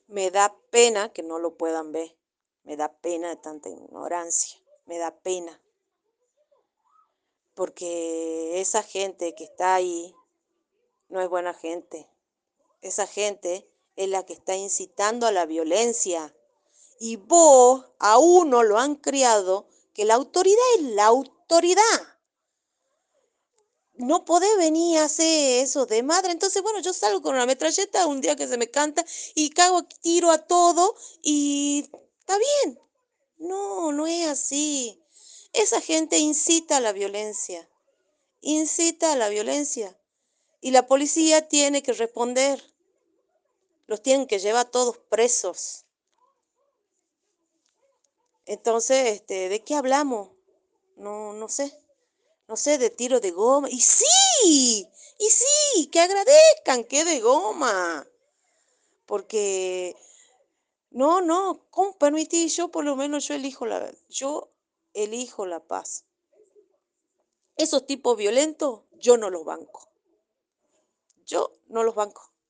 Me da pena que no lo puedan ver. Me da pena de tanta ignorancia. Me da pena. Porque esa gente que está ahí no es buena gente. Esa gente es la que está incitando a la violencia. Y vos a uno lo han criado que la autoridad es la autoridad. No podés venir a hacer eso de madre. Entonces, bueno, yo salgo con una metralleta un día que se me canta y cago tiro a todo y está bien. No, no es así. Esa gente incita a la violencia, incita a la violencia. Y la policía tiene que responder. Los tienen que llevar todos presos. Entonces, ¿de qué hablamos? No, no sé. No sé, de tiro de goma. Y sí, que agradezcan que de goma. Porque, no, no, ¿cómo permití? Yo por lo menos yo elijo la paz. Esos tipos violentos, yo no los banco. Yo no los banco.